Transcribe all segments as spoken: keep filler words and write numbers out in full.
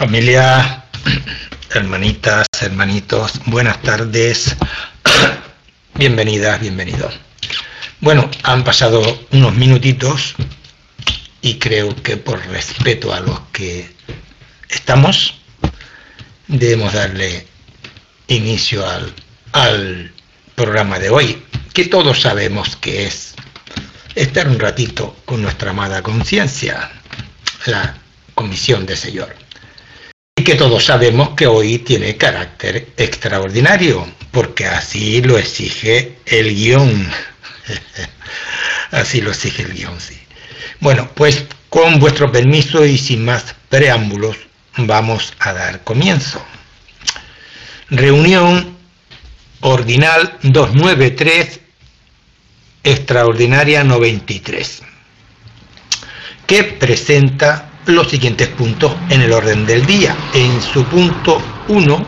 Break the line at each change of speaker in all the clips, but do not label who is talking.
Familia, hermanitas, hermanitos, buenas tardes, bienvenidas, bienvenidos. Bueno, han pasado unos minutitos y creo que por respeto a los que estamos, debemos darle inicio al, al programa de hoy, que todos sabemos que es estar un ratito con nuestra amada conciencia, la Comisión de Señor. Y que todos sabemos que hoy tiene carácter extraordinario, porque así lo exige el guión. Así lo exige el guión, sí. Bueno, pues con vuestro permiso y sin más preámbulos, vamos a dar comienzo. Reunión ordinal doscientos noventa y tres, extraordinaria noventa y tres, que presenta los siguientes puntos en el orden del día. En su punto uno,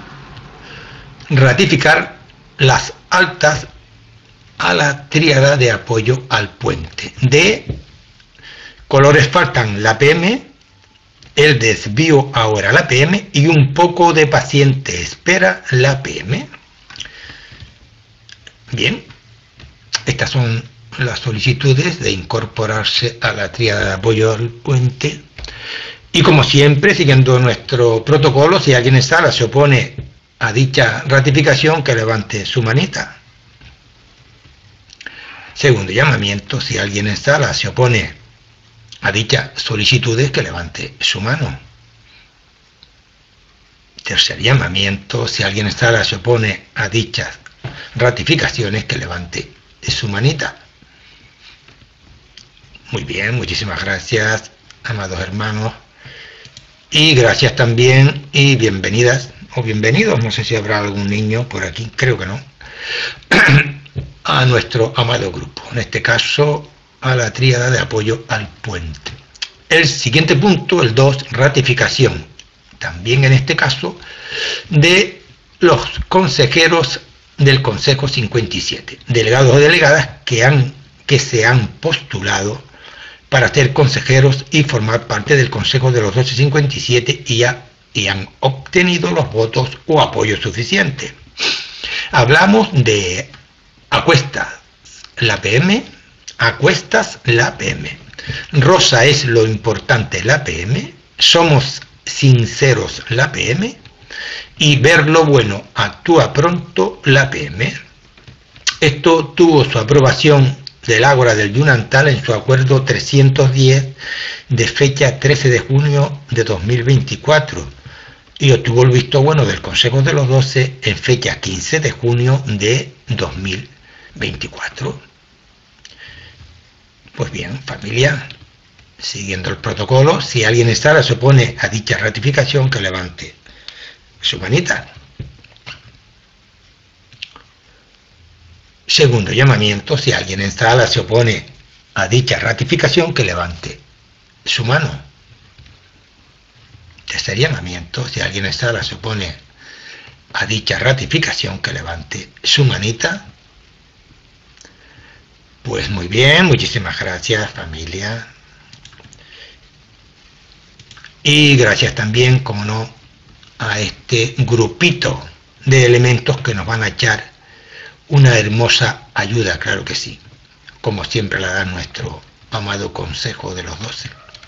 ratificar las altas a la tríada de apoyo al puente. De colores faltan la P M, el desvío ahora la P M y un poco de paciente espera la P M. Bien, estas son las solicitudes de incorporarse a la tríada de apoyo al puente. Y como siempre, siguiendo nuestro protocolo, si alguien en sala se opone a dicha ratificación, que levante su manita. Segundo llamamiento, si alguien en sala se opone a dichas solicitudes, que levante su mano. Tercer llamamiento, si alguien en sala se opone a dichas ratificaciones, que levante su manita. Muy bien, muchísimas gracias, amados hermanos, y gracias también y bienvenidas o bienvenidos, no sé si habrá algún niño por aquí, creo que no, a nuestro amado grupo, en este caso a la tríada de apoyo al puente. El siguiente punto, el dos, ratificación, también en este caso, de los consejeros del Consejo cincuenta y siete, delegados o delegadas que, han, que se han postulado para ser consejeros y formar parte del Consejo de los doce cincuenta y siete y, ha, y han obtenido los votos o apoyo suficiente. Hablamos de Acuestas la P M, Acuestas la P M. Rosa es lo importante la P M, Somos sinceros la P M y Ver lo bueno actúa pronto la P M. Esto tuvo su aprobación del Ágora del Yunantal en su acuerdo trescientos diez de fecha trece de junio de dos mil veinticuatro y obtuvo el visto bueno del Consejo de los doce en fecha quince de junio de dos mil veinticuatro. Pues bien, familia, siguiendo el protocolo, si alguien en sala se opone a dicha ratificación, que levante su manita. Segundo llamamiento, si alguien en sala se opone a dicha ratificación, que levante su mano. Tercer llamamiento, si alguien en sala se opone a dicha ratificación, que levante su manita. Pues muy bien, muchísimas gracias, familia. Y gracias también, como no, a este grupito de elementos que nos van a echar una hermosa ayuda, claro que sí, como siempre la da nuestro amado Consejo de los doce.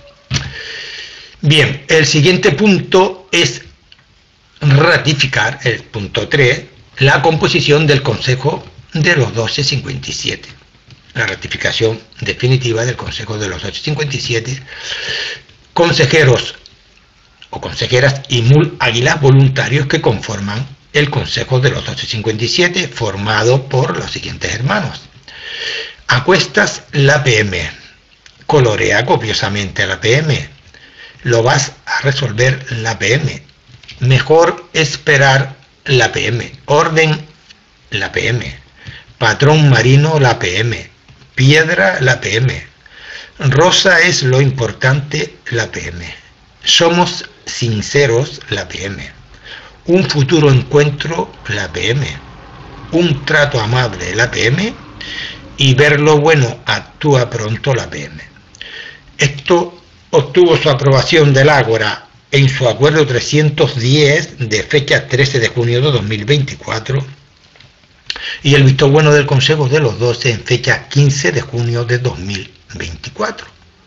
Bien, el siguiente punto es ratificar, el punto tres, la composición del Consejo de los doce cincuenta y siete. La ratificación definitiva del Consejo de los doce cincuenta y siete, consejeros o consejeras y mul águilas voluntarios que conforman el Consejo de los doce cincuenta y siete, formado por los siguientes hermanos. Acuestas la P M, colorea copiosamente la P M, lo vas a resolver la P M, mejor esperar la P M, orden la P M, patrón marino la P M, piedra la P M, rosa es lo importante la P M, somos sinceros la P M, un futuro encuentro la P M, un trato amable la P M y ver lo bueno actúa pronto la P M. Esto obtuvo su aprobación del Ágora en su acuerdo trescientos diez de fecha trece de junio de dos mil veinticuatro y el visto bueno del Consejo de los Doce en fecha quince de junio de dos mil veinticuatro.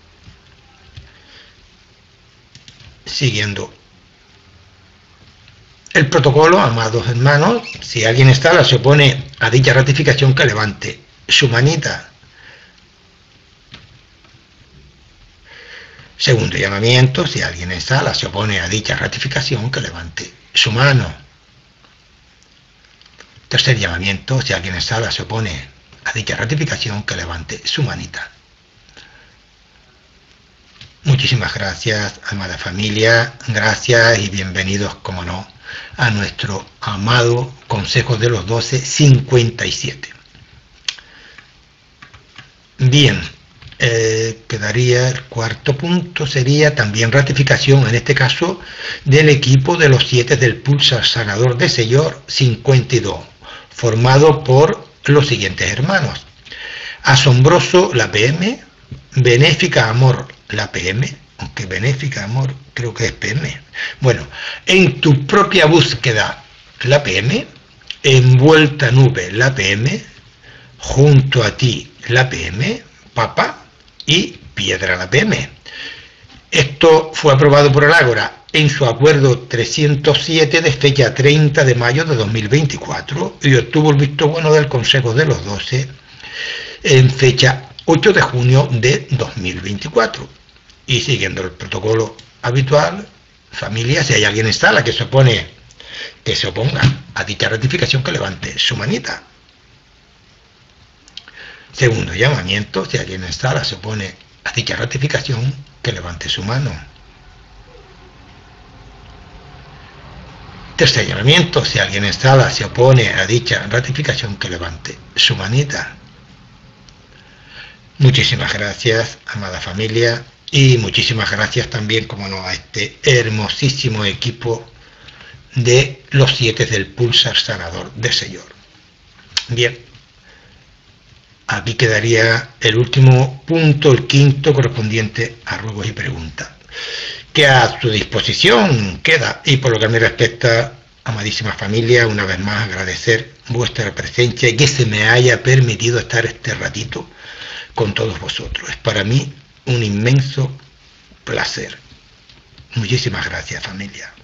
Siguiendo el protocolo, amados hermanos, si alguien está se opone a dicha ratificación, que levante su manita. Segundo llamamiento, si alguien en sala se opone a dicha ratificación, que levante su mano. Tercer llamamiento, si alguien en sala se opone a dicha ratificación, que levante su manita. Muchísimas gracias, amada familia, gracias y bienvenidos, como no, a nuestro amado Consejo de los Doce cincuenta y siete. Bien. Eh, quedaría el cuarto punto, sería también ratificación, en este caso, del equipo de los siete del Pulsar Sanador de Sellor cincuenta y dos, formado por los siguientes hermanos: Asombroso, la P M, Benéfica Amor, la P M, aunque Benéfica Amor creo que es P M, bueno, En tu propia búsqueda, la P M, Envuelta Nube, la P M, Junto a ti, la P M, Papa y Piedra, la P M. Esto fue aprobado por el Ágora en su acuerdo trescientos siete de fecha treinta de mayo de dos mil veinticuatro y obtuvo el visto bueno del Consejo de los Doce en fecha ocho de junio de dos mil veinticuatro. Y siguiendo el protocolo habitual, familia, si hay alguien en sala que se opone, que se oponga a dicha ratificación, que levante su manita. Segundo llamamiento, si alguien en sala se opone a dicha ratificación, que levante su mano. Tercer llamamiento, si alguien en sala se opone a dicha ratificación, que levante su manita. Muchísimas gracias, amada familia, y muchísimas gracias también, como no, a este hermosísimo equipo de los siete del Pulsar Sanador de Sellor. Bien. Aquí quedaría el último punto, el quinto, correspondiente a ruegos y preguntas, que a su disposición queda. Y por lo que me respecta, amadísima familia, una vez más agradecer vuestra presencia y que se me haya permitido estar este ratito con todos vosotros. Es para mí un inmenso placer. Muchísimas gracias, familia.